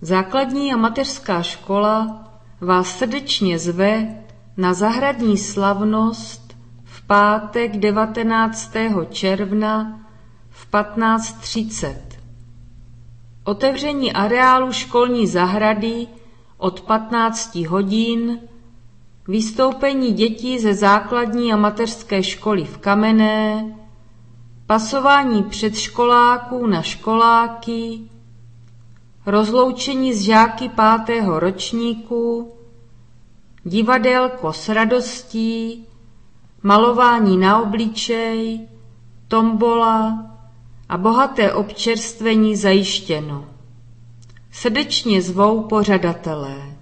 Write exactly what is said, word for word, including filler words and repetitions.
Základní a mateřská škola vás srdečně zve na zahradní slavnost v pátek devatenáctého června v patnáct třicet. Otevření areálu školní zahrady od patnácti hodin, vystoupení dětí ze základní a mateřské školy v Kamenné, pasování předškoláků na školáky, rozloučení s žáky pátého ročníku, divadélko s radostí, malování na obličej, tombola a bohaté občerstvení zajištěno. Srdečně zvou pořadatelé.